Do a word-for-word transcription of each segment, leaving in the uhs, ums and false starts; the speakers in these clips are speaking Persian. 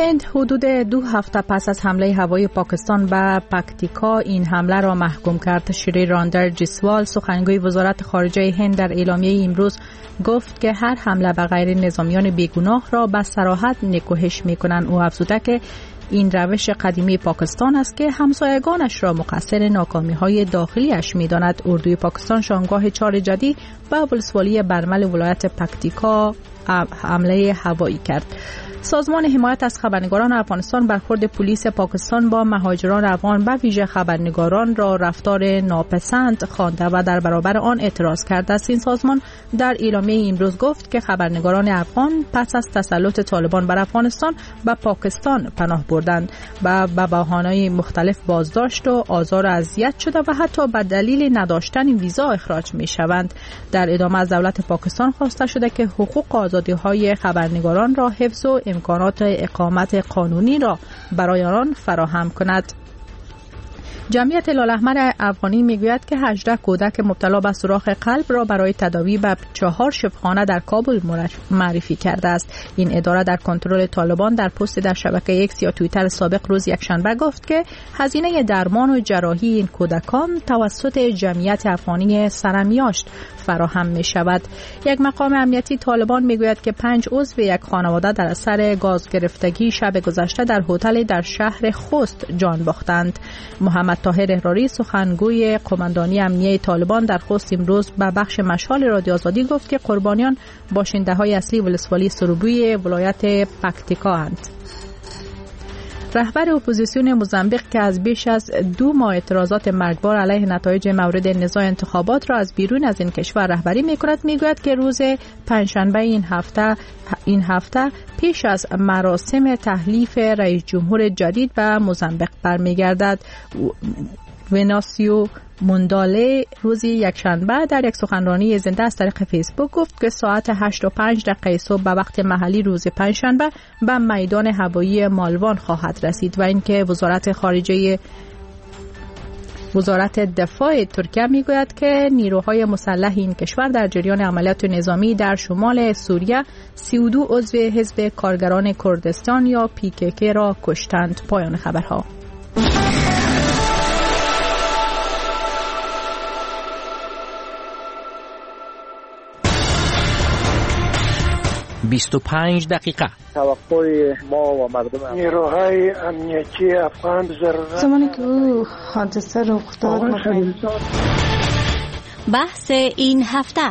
هند حدود دو هفته پس از حمله هوایی پاکستان به پکتیکا این حمله را محکوم کرد. شری راندر جسوال سخنگوی وزارت خارجه هند در اعلامیه امروز گفت که هر حمله به غیر نظامیان بیگناه را به صراحت نکوهش می‌کنند. او افزوده که این روش قدیمی پاکستان است که همسایگانش را مقصر ناکامی‌های داخلیش می‌داند. اردوی پاکستان شامگاه چهار جدی به ولسوالی برمل ولایت پکتیکا حمله هوایی کرد. سازمان حمایت از خبرنگاران افغانستان برخورد پلیس پاکستان با مهاجران افغان به ویژه خبرنگاران را رفتار ناپسند خوانده و در برابر آن اعتراض کرده است. این سازمان در اعلامیه امروز گفت که خبرنگاران افغان پس از تسلط طالبان بر افغانستان به پاکستان پناه بردند و به بهانه‌های مختلف بازداشت و آزار و اذیت شده و حتی به دلیل نداشتن ویزا اخراج می‌شوند. در ادامه از دولت پاکستان خواسته شده که حقوق و آزادی‌های خبرنگاران را حفظ و امکانات اقامت قانونی را برای آنان فراهم کند. جمعیت هلال افغانی میگوید که هجده کودک مبتلا به سوراخ قلب را برای تداوی به چهار شفاخانه در کابل معرفی کرده است. این اداره در کنترل طالبان در پست در شبکه ایکس یا توییتر سابق روز یکشنبه گفت که هزینه درمان و جراحی این کودکان توسط جمعیت افغانی سرمیاشت فراهم می شود. یک مقام امنیتی طالبان میگوید که پنج عضو یک خانواده در اثر گاز گرفتگی شب گذشته در هتل در شهر خوست جان باختند. محمد طاهر احراری سخنگوی قماندانی امنیه طالبان در خوست امروز به بخش مشال رادیو آزادی گفت که قربانیان باشنده‌های اصلی ولسوالی سروبی ولایت پکتیکا اند. رهبر اپوزیسیون موزامبیق که از بیش از دو ماه اعتراضات مرگبار علیه نتایج مورد نزاع انتخابات را از بیرون از این کشور رهبری می‌کند، می‌گوید که روز پنجشنبه این هفته این هفته پیش از مراسم تحلیف رئیس جمهور جدید به موزامبیق برمیگردد. وناسیو مونداله روز یکشنبه در یک سخنرانی زنده از طریق فیسبوک گفت که ساعت هشت و پنج دقیقه صبح به وقت محلی روز پنجشنبه به میدان هوایی مالوان خواهد رسید و اینکه وزارت خارجه وزارت دفاع ترکیه میگوید که نیروهای مسلح این کشور در جریان عملیات نظامی در شمال سوریه سی و دو عضو حزب کارگران کردستان یا پی کی کی را کشتند. پایان خبرها. بیست و پنج دقیقه. توقع ما و مردم نیروهای امنیتی افغان ضرورت زمانی که او حادثه رخ داد بحث این هفته.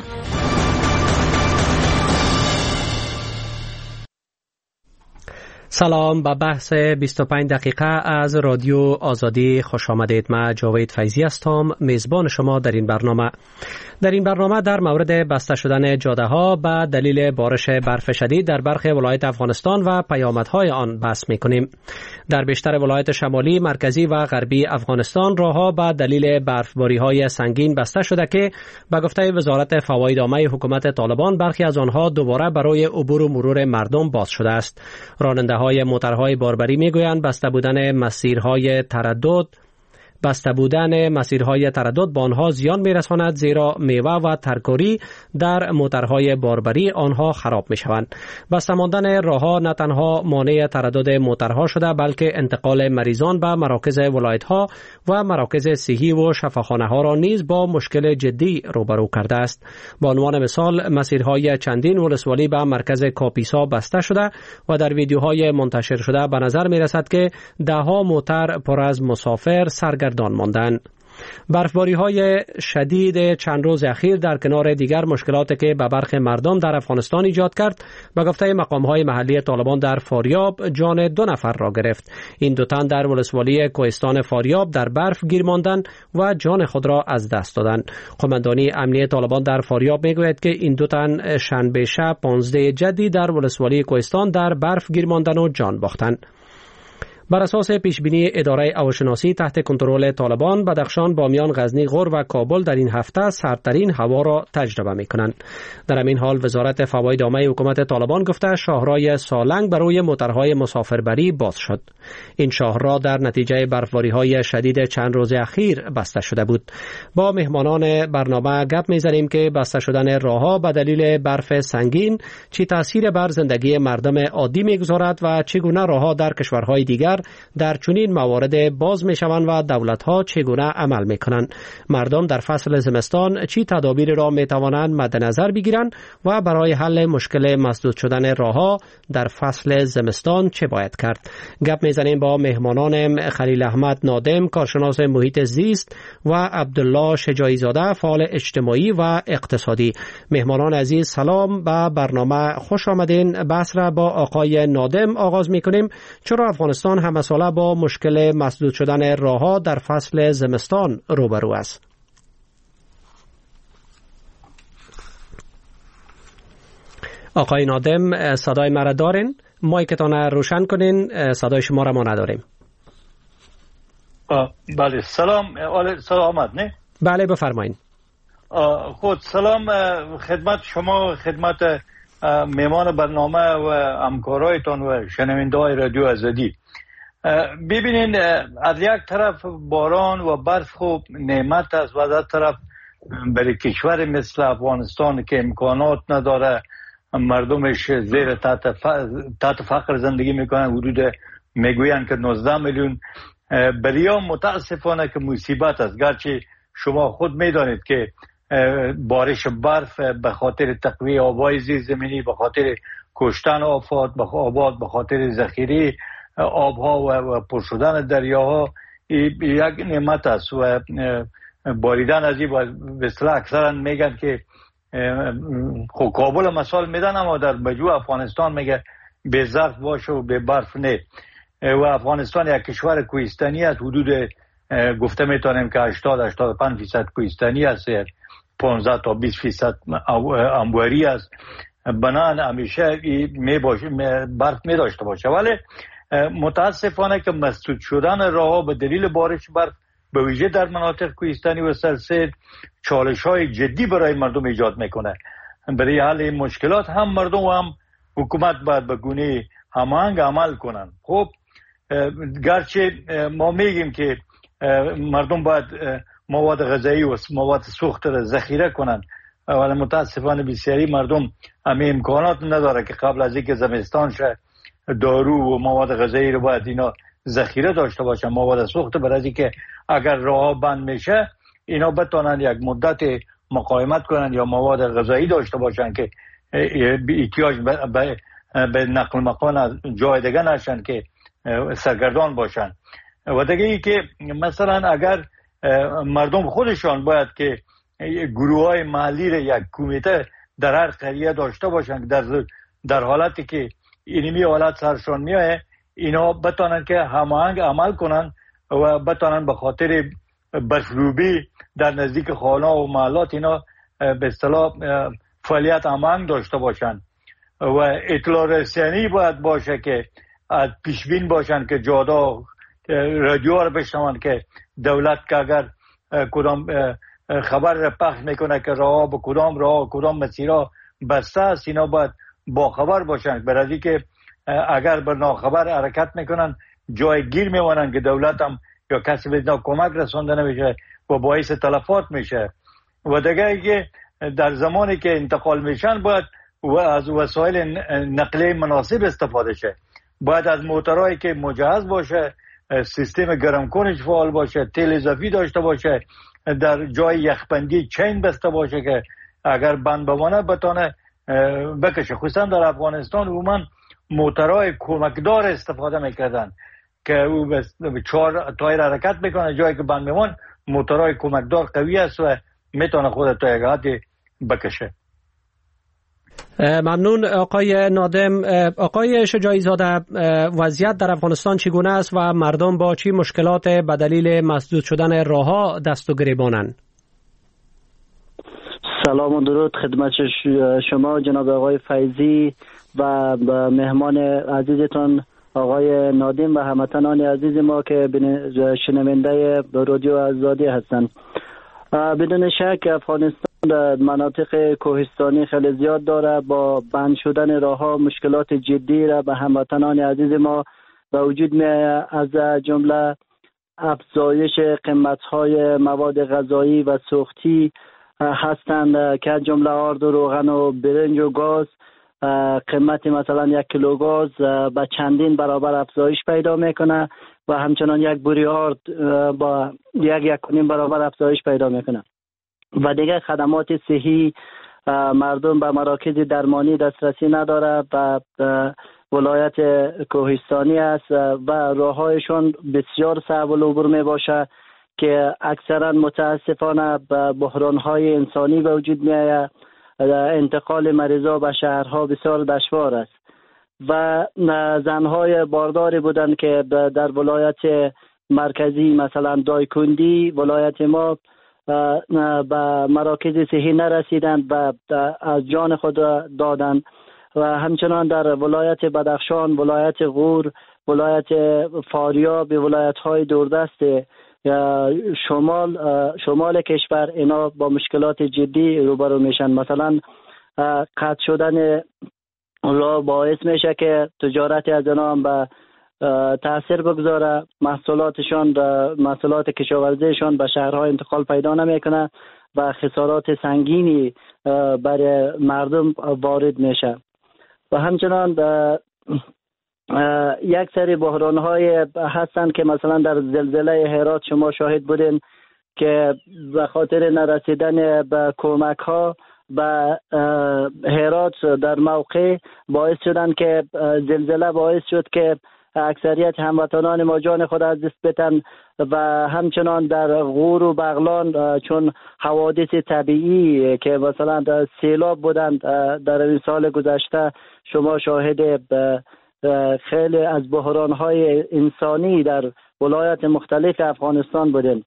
سلام، به بحث بیست و پنج دقیقه از رادیو آزادی خوش آمدید. من جاوید فیضی هستم، میزبان شما در این برنامه. در این برنامه در مورد بسته شدن جاده ها به دلیل بارش برف شدید در برخی ولایت افغانستان و پیامدهای آن بحث می‌کنیم. در بیشتر ولایت شمالی، مرکزی و غربی افغانستان راهها به دلیل برفباری‌های سنگین بسته شده که به گفته وزارت فواید عامه حکومت طالبان برخی از آنها دوباره برای عبور و مرور مردم باز شده است. راننده‌های موترهای باربری می‌گویند بسته بودن مسیرهای تردد بسته بودن مسیرهای تردد به آنها زیان می‌رساند، زیرا میوه و ترکاری در موترهای باربری آنها خراب می‌شوند. بسته ماندن راه‌ها نه تنها مانع تردد موترها شده، بلکه انتقال مریضان به مراکز ولایت‌ها و مراکز صحی و شفاخانه‌ها را نیز با مشکل جدی روبرو کرده است. به عنوان مثال، مسیرهای چندین ولسوالی به مرکز کاپیسا بسته شده و در ویدیوهای منتشر شده به نظر می‌رسد که ده‌ها موتر پر از مسافر سرگردان دان ماندن. برفباری های شدید چند روز اخیر در کنار دیگر مشکلاتی که به برخی مردم در افغانستان ایجاد کرد، به گفته مقام های محلی طالبان در فاریاب جان دو نفر را گرفت. این دو تن در ولسوالی کوهستان فاریاب در برف گیر ماندند و جان خود را از دست دادند. قماندانی امنیه طالبان در فاریاب میگوید که این دو تن شنبه شب پانزده جدی در ولسوالی کوهستان در برف گیر ماندند و جان باختند. بر اساس پیشبینی اداره هواشناسی تحت کنترل طالبان، بدخشان، بامیان، غزنی، غور و کابل در این هفته سردترین هوا را تجربه می‌کنند. در همین حال وزارت فواید عامه حکومت طالبان گفته شاهراه سالنگ برای موترهای مسافربری باز شد. این شاهراه در نتیجه برفباری‌های شدید چند روز اخیر بسته شده بود. با مهمانان برنامه گپ می‌زنیم که بسته شدن راه‌ها به دلیل برف سنگین چه تأثیر بر زندگی مردم عادی می‌گذارد و چگونه راه‌ها در کشورهای دیگر در چنین موارد باز می‌شوند و دولت‌ها چگونه عمل می‌کنند. مردم در فصل زمستان چه تدابیر را می‌توانند مد نظر بگیرند و برای حل مشکل مسدود شدن راه‌ها در فصل زمستان چه باید کرد؟ گپ می‌زنیم با مهمانان خلیل احمد نادم، کارشناس محیط زیست و عبدالله شجاعی زاده، فعال اجتماعی و اقتصادی. مهمانان عزیز سلام، به برنامه خوش آمدین. بحث را با آقای نادم آغاز می‌کنیم. چرا افغانستان همه ساله با مشکل مسدود شدن راه‌ها در فصل زمستان روبرو است؟ آقای نادم، صدای مرا دارین؟ مایکتان روشن کنین، صدای شما را ما نداریم. بله سلام، سلامت نه؟ بله بفرمایید. خود سلام خدمت شما، خدمت میمان برنامه و همکارایتان و شنونده‌های رادیو آزادی. ببینین، از یک طرف باران و برف خوب نعمت است و از طرف برای کشور مثل افغانستان که امکانات نداره، مردمش زیر تحت فقر زندگی میکنن، حدود میگوین که نوزده میلیون. بریا متاسفانه که مصیبت است، گرچه شما خود میدانید که بارش برف به خاطر تقویه آبای زیرزمینی، به خاطر کشتن آفات، به آباد، به خاطر ذخیره آبها و پر شدن دریاها یک نعمت است و باریدن از این به اصطلاح اکثرا میگن که خب کابل مثال میدن، اما در مجموع افغانستان میگه به ظرف باشه و به برف نه. و افغانستان یک کشور کوهستانی است، حدود گفته میتونیم که هشتاد هشتاد و پنج درصد کوهستانی است، پانزده تا بیست درصد انبوری است. بنان همیشه می باشه برف می داشته باشه، ولی متاسفانه که مسدود شدن راه‌ها به دلیل بارش برف به ویژه در مناطق کوهستانی و سرسید چالش‌های جدی برای مردم ایجاد میکنه. برای حل این مشکلات هم مردم و هم حکومت باید به گونه هماهنگ عمل کنن. خب گرچه ما میگیم که مردم باید مواد غذایی و مواد سوخت را ذخیره کنن، ولی متاسفانه بسیاری مردم همه امکانات نداره که قبل از اینکه زمستان شه دارو و مواد غذایی رو باید اینا ذخیره داشته باشن، مواد سوخت، برای از اینکه اگر راه بند میشه اینا بتونن یک مدت مقاومت کنن یا مواد غذایی داشته باشن که احتیاج به, به نقل مکان از جای دیگه نشن که سرگردان باشن. و دیگه ای که مثلا اگر مردم خودشان باید که گروه های محلی را یک کمیته در هر قریه داشته باشن، در در حالتی که اینمی حالت سرشان میایه اینا بتونن که هماهنگ عمل کنن و بتونن به خاطر برفروبی در نزدیک خانه و محلات اینا به اصطلاح فعالیت هماهنگ داشته باشن. و اطلاع رسانی باید باشه که از پیشبین باشن که جادا رادیو رو بشنون که دولت که اگر کدام خبر را پخش میکنه که راه به کدام راه کدام مسیرها بسته است، اینا باید با خبر باشن، برای که اگر بر ناخبر حرکت میکنن جای گیر میمونن که دولت هم یا کسی به اینا کمک رسانده نمیشه و باعث تلفات میشه. و دیگه که در زمانی که انتقال میشن باید و از وسایل نقلیه مناسب استفاده شه، باید از موترهایی که مجهز باشه، سیستم گرم کنش فعال باشه، تیل اضافی داشته باشه، در جای یخبندی چین بسته باشه که اگر بند بمانه بتونه بکشه. خصوصا در افغانستان عموما موترهای کمکدار استفاده میکردن که او به چهار تایر حرکت میکنه، جایی که بند میمان موترهای کمکدار قوی است و میتونه خود تا یک حدی بکشه. ممنون آقای نادم. آقای شجاعی زاده، وضعیت در افغانستان چگونه است و مردم با چی مشکلات به دلیل مسدود شدن راه‌ها دست و گریبانند؟ سلام و درود خدمت شما جناب آقای فیضی و مهمان عزیزتان آقای نادم و هموطنان عزیز ما که شنونده رادیو آزادی هستند. بدون شک افغانستان در مناطق کوهستانی خیلی زیاد داره. با بند شدن راه‌ها مشکلات جدی را به هموطنان عزیز ما به وجود می‌آید، از جمله افزایش قیمت‌های مواد غذایی و سوختی هستند که از جمله آرد و روغن و برنج و گاز قیمت مثلا یک کیلو گاز به چندین برابر افزایش پیدا میکنه و همچنان یک بوری آرد با یک یک کنیم برابر افزایش پیدا میکنه. و دیگه خدمات صحی مردم به مراکز درمانی دسترسی نداره و ولایت کوهستانی است و راههایشون بسیار صعب العبور می باشه که اکثرا متاسفانه به بحرانهای انسانی به وجود می آید. انتقال مریضا به شهرها بسیار دشوار است و زنهای بارداری بودند که در ولایت مرکزی مثلا دایکندی ولایت ما به مراکز صحی نرسیدند و از جان خود دادند و همچنان در ولایت بدخشان، ولایت غور، ولایت فاریاب، ولایت های دوردست شمال شمال کشور اینا با مشکلات جدی روبرو میشن. مثلا قطع شدن راه باعث میشه که تجارت از اینا هم به تاثیر بگذاره، محصولاتشان محصولات کشاورزیشان به شهرهای انتقال پیدا نمیکنه و خسارات سنگینی برای مردم وارد میشه. و همچنان یک سری بحران های هستند که مثلا در زلزله هرات شما شاهد بودین که به خاطر نرسیدن به کمک ها به هرات در موقع باعث شدن که زلزله باعث شد که اکثریت هموطنان ما جان خود از دست بدن و همچنان در غور و بغلان چون حوادث طبیعی که مثلا در سیلاب بودند در این سال گذشته شما شاهد خیلی از بحران‌های انسانی در ولایات مختلف افغانستان بودند.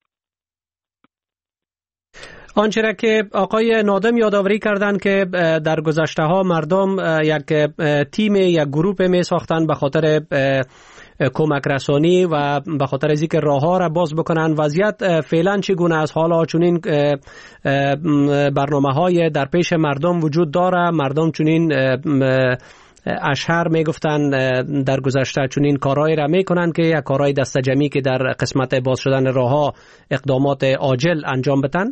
آنچه را که آقای نادم یادآوری کردند که در گذشته ها مردم یک تیم یک گروه می ساختند به خاطر کمک رسانی و به خاطر از اینکه راه ها را باز بکنن. وضعیت فعلا چگونه است؟ حالا چنین برنامه های در پیش مردم وجود داره؟ مردم چنین اشهر میگفتن در گذشته چنین کارهایی را میکنن که یک کارهای دست جمعی که در قسمت باز شدن راه ها اقدامات عاجل انجام بدن؟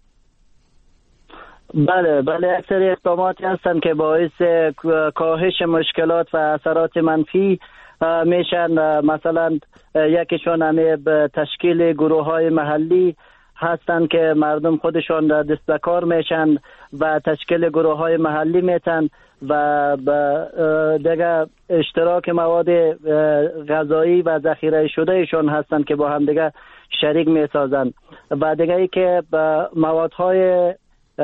بله بله اکثر اقداماتی هستند که باعث کاهش مشکلات و اثرات منفی میشن. مثلا یکیشون همه تشکیل گروه های محلی هستند که مردم خودشان دست به کار میشن و تشکیل گروه های محلی میتن و دیگه اشتراک مواد غذایی و ذخیره شده ایشون هستند که با هم دیگه شریک میسازن و دیگه ای که موادهای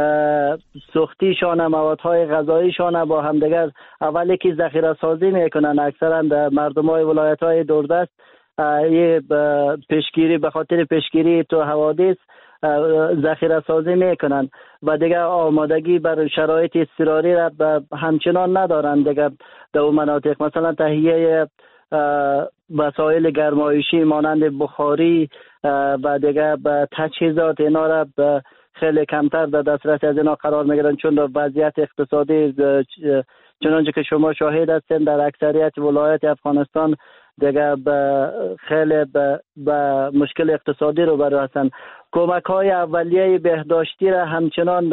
سوختیشان موادهای غذاییشان با هم دیگر اولی که ذخیره سازی میکنن. اکثرا مردم های ولایت های دوردست یه پیشگیری به خاطر پیشگیری تو حوادث ذخیره سازی میکنن و دیگه آمادگی بر شرایط اضطراری را همچنان ندارن دیگه در اون مناطق. مثلا تهیه وسایل گرمایشی مانند بخاری و دیگه تجهیزات اینا را خیلی کمتر در دسترس از اینا قرار میگیرن چون وضعیت اقتصادی چنانچه که شما شاهد هستین در اکثریت ولایت افغانستان دیگه خیلی به مشکل اقتصادی رو برای هستن. کمک های اولیه بهداشتی را همچنان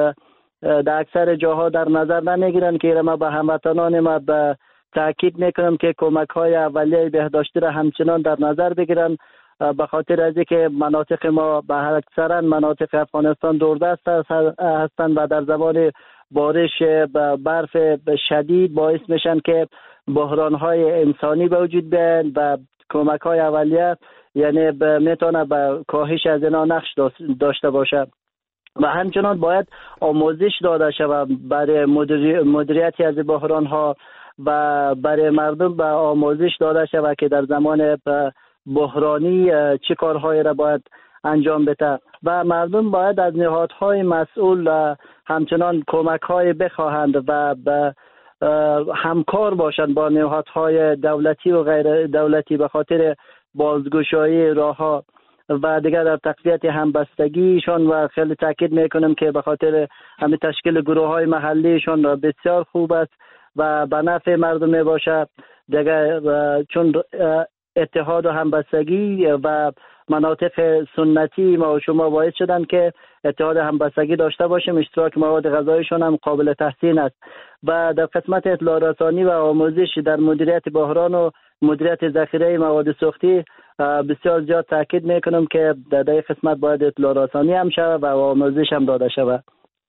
در اکثر جاها در نظر نمیگیرن که ما به هموطنان ما به تاکید میکنم که کمک های اولیه بهداشتی را همچنان در نظر بگیرن به خاطر از اینکه مناطق ما به اکثرا مناطق افغانستان دوردست هستند و در زمان بارش برف شدید باعث میشن که بحران‌های انسانی به وجود بیاین و کمک‌های اولیه یعنی میتونه به کاهش از اینا نقش داشته باشه و همچنان باید آموزش داده شود برای مدیریت از بحران‌ها و برای مردم به آموزش داده شود که در زمان بحرانی چه کارهایی را باید انجام بده و مردم باید از نهادهای مسئول همچنان کمک‌های بخواهند و به همکار باشند با نهادهای دولتی و غیر دولتی به خاطر بازگشایی راهها و دیگر در تقویت همبستگیشان و خیلی تاکید میکنم که به خاطر همین تشکیل گروه های محلیشان بسیار خوب است و به نفع مردم می باشد. دیگر چون اتحاد و همبستگی و مناطق سنتی ما و شما باعث شدن که اتحاد همبستگی داشته باشیم، اشتراک مواد غذایشان هم قابل تحسین است. و در قسمت اطلاع رسانی و آموزش در مدیریت بحران و مدیریت ذخیره مواد سوختی بسیار زیاد تاکید میکنم که در این قسمت باید اطلاع رسانی هم شود و آموزش هم داده شود.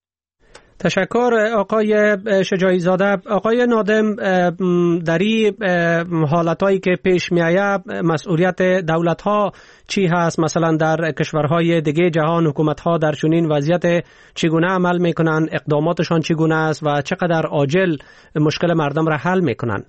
تشکر آقای شجاعی زاده. آقای نادم، در این حالتهایی که پیش می آید مسئولیت دولت ها چی هست؟ مثلا در کشورهای دیگه جهان حکومت ها در چنین وضعیت چگونه عمل میکنن؟ اقداماتشان چگونه است و چقدر عاجل مشکل مردم را حل میکنن؟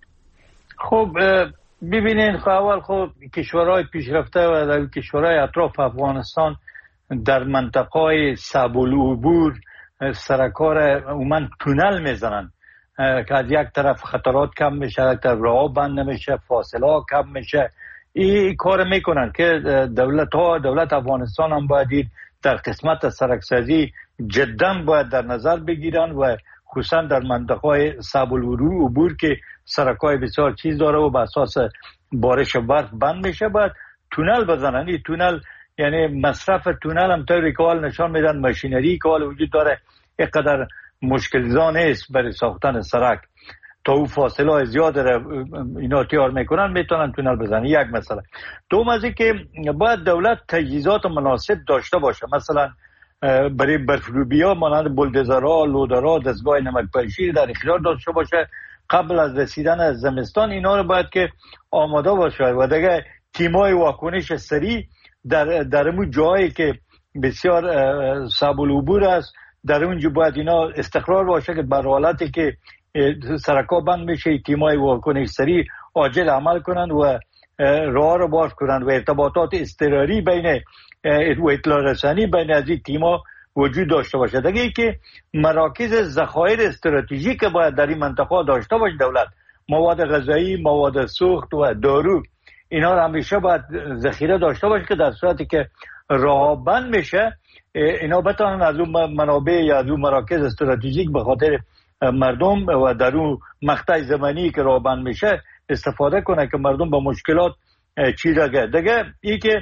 خب ببینین، خب اول خب کشورهای پیشرفته و در کشورهای اطراف افغانستان در منطقه صعب العبور سرکار عموما تونل میزنن که از یک طرف خطرات کم میشه، یک طرف راه بند نمیشه، فاصله ها کم میشه. این کار میکنن که دولت ها دولت افغانستان هم باید در قسمت سرکسازی جدا باید در نظر بگیرن و خصوصا در منطقه صعب العبور که سرکای بسیار چیز داره و به اساس بارش برف بند میشه باید تونل بزنن. این تونل یعنی مصرف تونل هم طوری که حال نشان میدن ماشینری که حال وجود داره اینقدر مشکل زا نیست برای ساختن سرک. تا او فاصله های زیاد اینا تیار میکنن میتونن تونل بزنن. یک مسئله. دوم از این که باید دولت تجهیزات مناسب داشته باشه، مثلا برای برفروبی ها مانند بولدوزرها، لودرها، دستگاه نمک‌پاشی در اختیار داشته باشه قبل از رسیدن از زمستان. اینا رو باید که آماده باشه و دیگه تیمای واکنش سریع در در اون جایی که بسیار صعب العبور است در اونجا باید اینا استقرار باشه که بر حالتی که سرکا بند میشه تیمای واکنش سریع عاجل عمل کنند و راه رو باز کنند و ارتباطات اضطراری بین و اطلاع رسانی بین از این تیما وجود داشته باشه. دیگه ای که مراکز ذخایر استراتژیک باید در این منطقه داشته باشه دولت، مواد غذایی، مواد سوخت و دارو، اینا رو همیشه باید ذخیره داشته باشه که در صورتی که راه بند میشه اینا بتونن از اون منابع یا از اون مراکز استراتژیک به خاطر مردم و در اون مقطع زمانی که راه بند میشه استفاده کنه که مردم با مشکلات چی رگه. دیگه ای که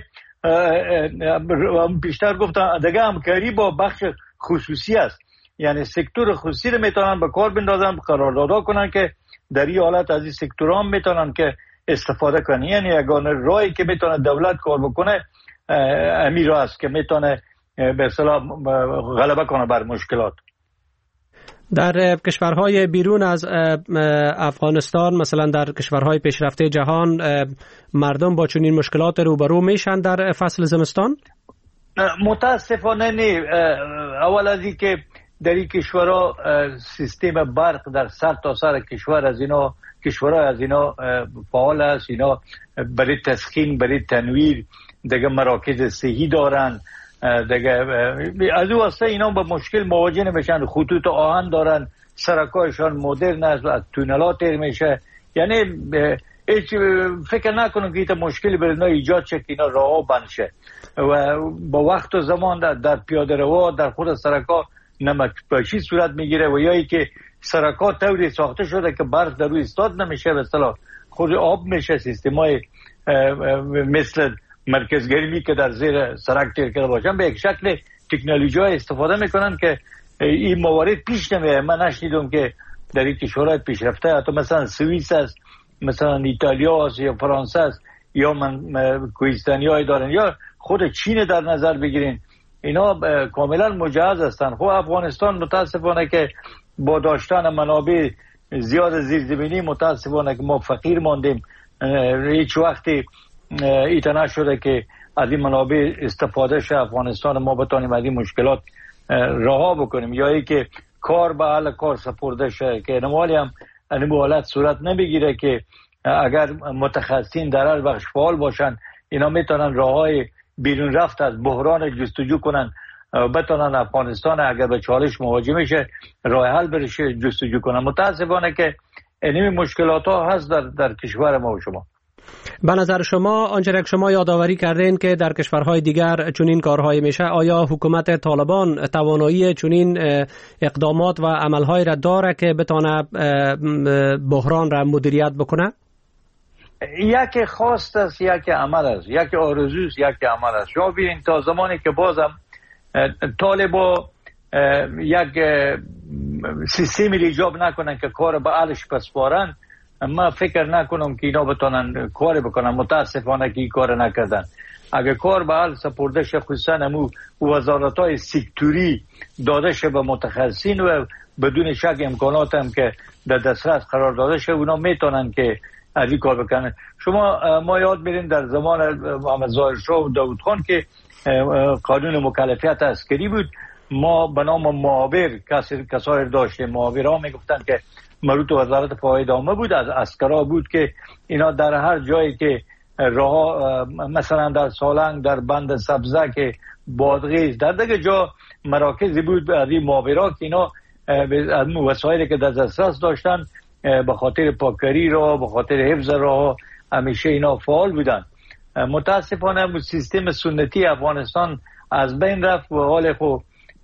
بیشتر گفتم دیگه همکاری با بخش خصوصی است، یعنی سکتور خصوصی رو میتونن به کار بندازن، قراردادها کنن که در این حالت از این سکتورها هم میتونن که استفاده کنن. یعنی یگانه راهی که میتونه دولت کار بکنه امیر است که میتونه به اصطلاح غلبه کنه بر مشکلات. در کشورهای بیرون از افغانستان مثلا در کشورهای پیشرفته جهان مردم با چنین مشکلات روبرو میشن در فصل زمستان؟ متاسفانه نه. اول از این که در این کشورها سیستم برق در سر تا سر کشور از اینا کشورها از اینا فعال است. اینا برای تسخین، برای تنویر دیگه مراکز صحی دارن، دیگه از او واسه اینا با مشکل مواجه نمیشن. خطوط آهن دارن، سرکایشان مدرن است و از تونلات تیر میشه. یعنی هیچ فکر نکنم که ایتا مشکلی برای اینا ایجاد شه که اینا راه بند شه و با وقت و زمان در, در پیاده روا در خود سرکا نمک‌پاشی صورت میگیره و یا ای که سرکا طوری ساخته شده که برف در روی استاد نمیشه، به اصطلاح خود آب میشه. سیستمای مثل مرکز گرمی که در زیر سرک تیر کرده باشن به یک شکل تکنولوژی های استفاده میکنن که این موارد پیش نمیه. من نشنیدم که در این کشورهای پیشرفته حتی مثلا سوئیس است، مثلا ایتالیا است یا فرانسه است یا من کوهستانی های دارن یا خود چین در نظر بگیرین، اینا کاملا مجهز هستن. خب افغانستان متاسفانه که با داشتن منابع زیاد زیرزمینی متاسفانه که ما فقیر ماندیم. هیچ وقتی ایتا نشده که از این منابع استفاده شه افغانستان ما بتانیم از این مشکلات رها بکنیم یا ای که کار به حل کار سپرده شه که نمالی هم این حالت صورت نمیگیره که اگر متخصصین در هر بخش فعال باشن اینا میتونن راههای بیرون رفت از بحران جستجو کنن بتونن افغانستان اگر به چالش مواجه میشه راه حل برشه جستجو کنن. متاسفانه که این مشکلات ها هست در, در کشور ما و شما. به نظر شما آنچه که شما یادآوری کردین که در کشورهای دیگر چنین کارهای میشه، آیا حکومت طالبان توانایی چنین اقدامات و عملهای را داره که بتونه بحران را مدیریت بکنه؟ یک خواست است، یک عمل است، یک آرزو است، یک عمل است. شما ببینید تا زمانی که بازم طالبا یک سیستمی ایجاد نکنن که کار به علش پسپارن، ما فکر نکنم که اینا بتونن کار بکنن. متاسفانه که این کار نکردن. اگه کار به حل سپرده شه، خصوصا همو وزارت‌های سکتوری داده شه به متخصصین و بدون شک امکانات هم که در دسترس قرار داده شه، اونا میتونن که این کار بکنن. شما ما یاد میرین در زمان محمد ظاهر شاه و داود خان که قانون مکلفیت عسکری بود، ما به نام معاور کسایی داشتیم. معاورها میگفتن که مربوط به وزارت فواید عامه بود، از عسکرا بود که اینا در هر جایی که راه، مثلا در سالنگ، در بند سبزه که بادغیس، در دیگه جا مراکزی بود از این معاورا که اینا وسایلی که در دسترس داشتن به خاطر پاکری را، به خاطر حفظ راه، همیشه اینا فعال بودن. متاسفانه سیستم سنتی افغانستان از بین رفت و حال خو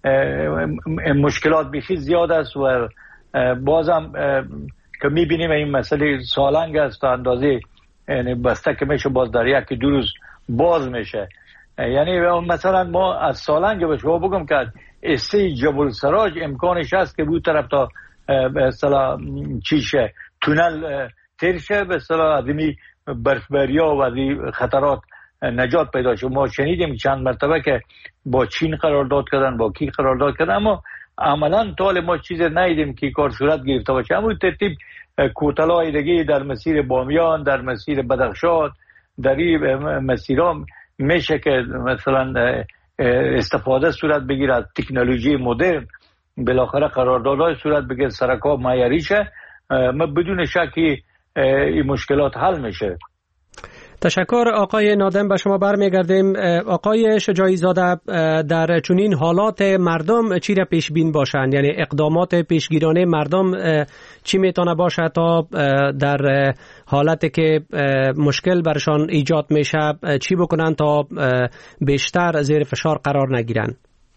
مشکلات بیخی زیاد است و بازم که میبینیم این مسئله سالنگ است تا اندازه یعنی بسته که میشه باز در یک دو روز باز میشه. یعنی مثلا ما از سالنگ به شما بگم که اسه جبل سراج امکانش هست که بود طرف تا به اصطلاح چیشه تونل ترشه، به اصطلاح ادمی برفبریا و از خطرات نجات پیدا شد. ما شنیدیم چند مرتبه که با چین قرارداد کردن، با کی قرارداد کردن، اما عملا طال ما چیز ندیدیم که کار صورت گرفته باشه. همون ترتیب کوتلای دیگه در مسیر بامیان، در مسیر بدخشان، در این مسیرها میشه که مثلا استفاده صورت بگیره از تکنولوژی مدرن، بالاخره قراردادهای صورت بگیره، سرکاب معیاری شه، ما بدون شکی این مشکلات حل میشه. تشکر آقای نادم. به شما برمیگردیم. آقای شجاعی زاده، در چنین حالات مردم چی را پیش بین باشند؟ یعنی اقدامات پیشگیرانه مردم چی میتونه باشه تا در حالتی که مشکل برشان ایجاد میشه چی بکنن تا بیشتر زیر فشار قرار نگیرن؟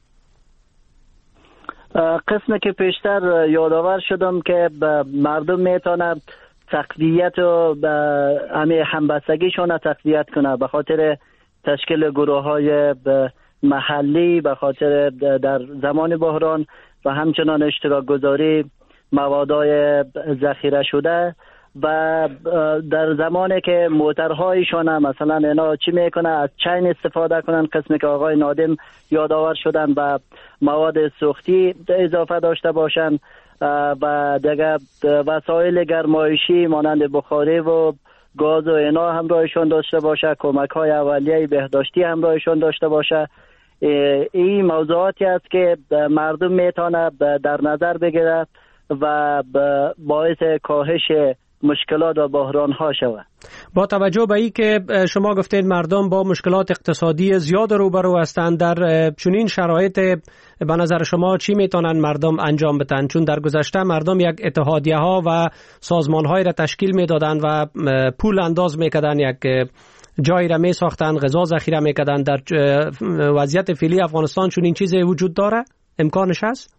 قسمی که پیشتر یادآور شدم که مردم میتونه تقویت و همه همبستگیشون تقویت کنه به خاطر تشکیل گروه های محلی، به خاطر در زمان بحران و همچنان اشتراک گذاری موادای ذخیره شده و در زمانی که موترهایشون هم مثلا اینا چی میکنه از چین استفاده کنن، قسمی که آقای نادم یادآور شدن و مواد سوختی اضافه داشته باشن و دیگه وسایل گرمایشی مانند بخاری و گاز و اینا همراهشون داشته باشه، کمک های اولیه بهداشتی همراهشون داشته باشه. این موضوعاتی است که مردم میتونه در نظر بگیره و باعث کاهش مشکلات و بحران ها شود. با توجه به این که شما گفتید مردم با مشکلات اقتصادی زیاد روبرو هستند، در چنین شرایط به نظر شما چی میتونن مردم انجام بدن؟ چون در گذشته مردم یک اتحادیه ها و سازمان های را تشکیل میدادن و پول انداز میکردن، یک جایی را میساختن، غذا ذخیره میکردن. در وضعیت فعلی افغانستان چنین چیزی وجود داره؟ امکانش هست؟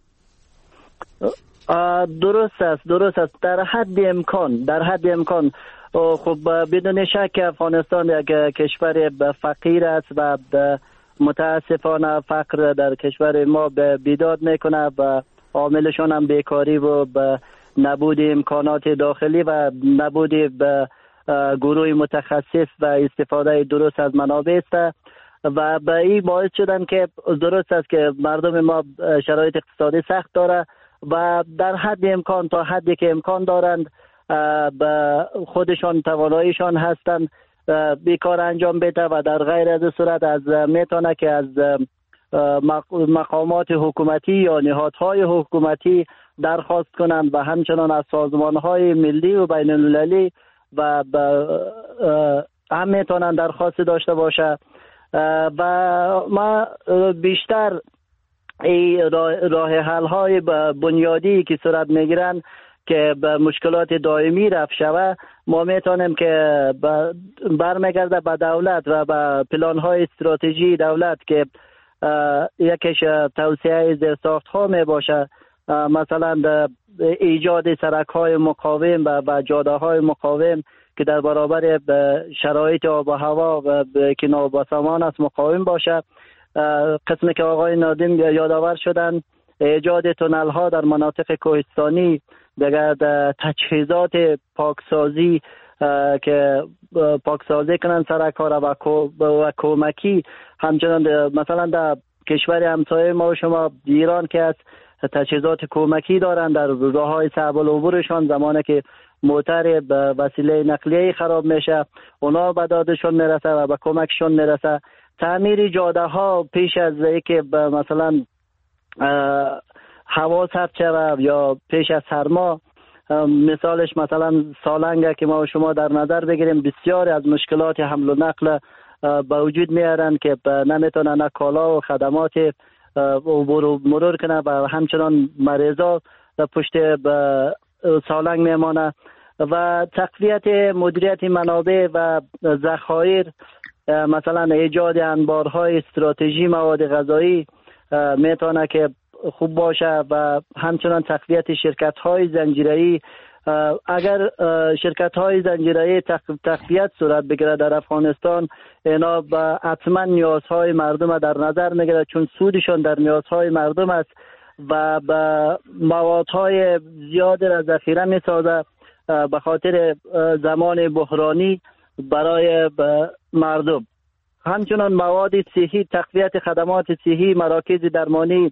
درست است، درست است. در حد امکان، در حد امکان. خب بدون شک افغانستان یک کشور فقیر است و متاسفانه فقر در کشور ما بیداد میکنه و عاملشون هم بیکاری و نبود امکانات داخلی و نبود گروه متخصص و استفاده درست از منابع است و به این باعث شدن که درست است که مردم ما شرایط اقتصادی سخت داره و در حد امکان تا حدی که امکان دارند به خودشان تواناییشان هستند بیکار انجام بده و در غیر از صورت از میتونه که از مقامات حکومتی یا نهادهای حکومتی درخواست کنند و همچنان از سازمانهای ملی و بین المللی و هم میتونن درخواست داشته باشه و ما بیشتر این راه حل های بنیادی که صورت میگیرن که به مشکلات دائمی رفع شود، ما میتونیم که برمیگرده به دولت و به پلان های استراتژی دولت که یکیش توسعه زیرساخت ها می باشه، مثلا ایجاد سرک های مقاوم و جاده های مقاوم که در برابر شرایط آب و هوا و که نابسامان است مقاوم باشه. قسمی که آقای نادم یادآور شدن، ایجاد تونل ها در مناطق کوهستانی، دیگر تجهیزات پاکسازی که پاکسازی کنن سرک ها را و کمکی، همچنان مثلا در کشور همسایه ما و شما ایران که از تجهیزات کمکی دارن در راه های صعب العبورشان، زمانی که موتر به وسیله نقلیه خراب میشه اونا به دادشون میرسه و به کمکشون میرسه. تعمیر جاده ها پیش از اینکه مثلا هوا سرد شود یا پیش از سرما، مثالش مثلا سالنگ که ما و شما در نظر بگیریم، بسیاری از مشکلات حمل و نقل به وجود میارن که نمیتونن نه کالا و خدمات مرور کنه و همچنان مریضا پشت سالنگ میمانه. و تقویت مدیریت منابع و ذخایر، مثلا ایجاد انبارهای استراتژی مواد غذایی میتونه که خوب باشه و همچنان تقویت شرکت‌های زنجیره‌ای. اگر شرکت‌های زنجیره‌ای تقویت صورت بگیره در افغانستان، اینا با حتما نیازهای مردم در نظر میگیره، چون سودشون در نیازهای مردم است و با موادهای زیاد را ذخیره میسازه به خاطر زمان بحرانی برای مردم. همچنان مواد صحی، تقویت خدمات صحی، مراکز درمانی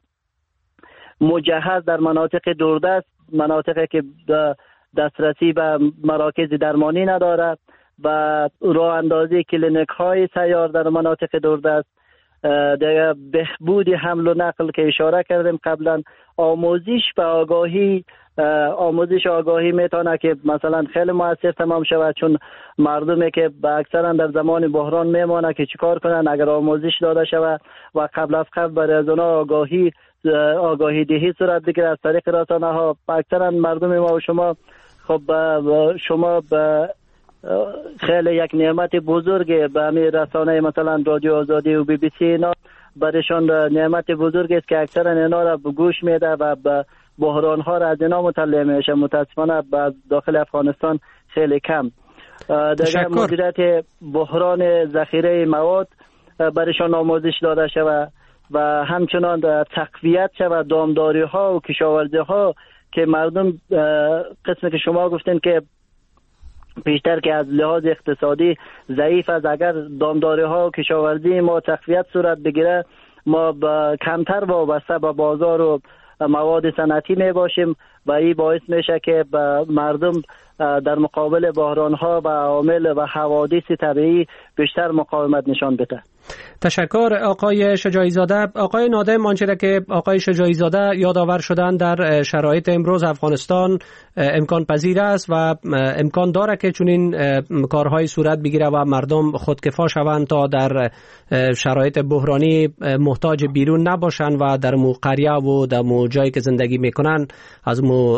مجهز در مناطق دوردست، مناطقی که دسترسی به مراکز درمانی نداره، و راه اندازی کلینیک های سیار در مناطق دوردست، دیگه بهبود حمل و نقل که اشاره کردیم قبلا، آموزش و آگاهی. آموزش آگاهی میتونه که مثلا خیلی موثر تمام شود، چون مردمی که به اکثرا در زمان بحران میمونه که چیکار کنن اگر آموزش داده شود و قبل از قبل برای از اونا آگاهی آگاهی دهی صورت بگیره از طریق رسانه ها. اکثرا مردم ما و شما خب شما به خیلی یک نعمت بزرگ به همین رسانه مثلا رادیو آزادی و بی بی سی اینا برشان نعمت بزرگ است که اکثرا اینا را به گوش میده و به بحران ها را از اینا مطلع میشه. متاسفانه به داخل افغانستان خیلی کم. دیگه مدیریت بحران ذخیره مواد برشان آموزش داده شود و همچنان تقویت شود دامداری ها و کشاورزی ها که مردم قسمی که شما گفتین که بیشتر که از لحاظ اقتصادی ضعیف از، اگر دامداری ها و کشاورزی ما تقویت صورت بگیره، ما با کمتر وابسته به بازار و مواد صنعتی می باشیم و این باعث میشه که مردم در مقابل بحران ها و عوامل و حوادث طبیعی بیشتر مقاومت نشان بده. تشکر آقای شجاعی زاده. آقای نادم، آنچه که آقای شجاعی زاده یادآور شدن در شرایط امروز افغانستان امکان پذیر است و امکان داره که چنین کارهای صورت بگیره و مردم خودکفا شوند تا در شرایط بحرانی محتاج بیرون نباشند و در مو قریه و در مو جایی که زندگی میکنن از مو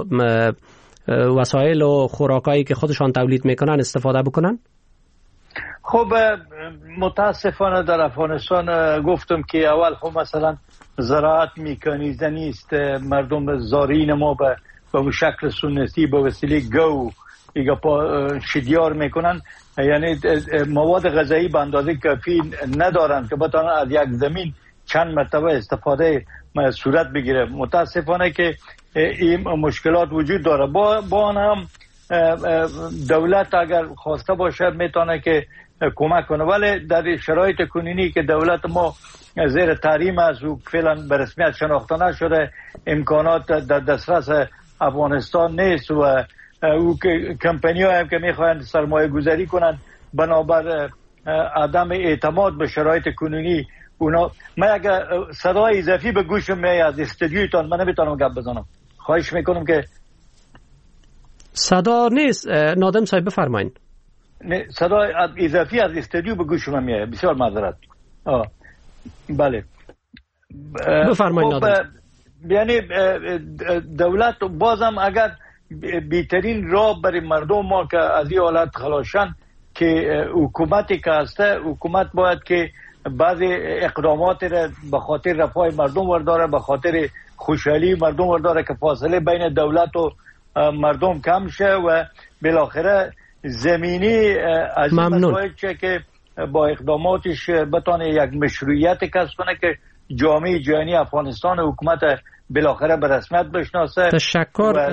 وسایل و خوراکایی که خودشان تولید میکنن استفاده بکنن. خب متاسفانه در افغانستان گفتم که اول خب مثلا زراعت میکانیزه نیست، مردم زارعین ما به به شکل سنتی به وسیله گو ایگا پا شدیار میکنن، یعنی مواد غذایی به اندازه کافی ندارن که بتونن از یک زمین چند مرتبه استفاده صورت بگیره. متاسفانه که این مشکلات وجود داره. با با هم دولت اگر خواسته باشه میتونه که کمک کنه، ولی در شرایط کنونی که دولت ما زیر تحریم است و فعلا به رسمیت شناخته نشده، امکانات در دسترس افغانستان نیست و او کمپانی ها هم که میخواهند سرمایه گذاری کنند بنابر عدم اعتماد به شرایط کنونی اونا. من اگر صدای اضافی به گوشم میاد از استودیویتان من نمیتونم گپ بزنم، خواهش میکنم که صدا نیست. نادم صاحب بفرمایید. صدای اضافی از استودیو به گوش من میاد، بسیار معذرت. آه بله بفرمایید نادر. یعنی دولت بازم اگر بهترین راه برای مردم ما که از این حالت خلاصن که حکومتی که هسته، حکومت باید که بعضی اقدامات را به خاطر رفاه مردم ورداره، به خاطر خوشحالی مردم ورداره که فاصله بین دولت و مردم کم شه و بالاخره زمینی از این مسائل چه که با اقداماتش بتانه یک مشروعیت کسب کنه که جامعه جهانی افغانستان حکومت بالاخره به رسمیت بشناسه. تشکر.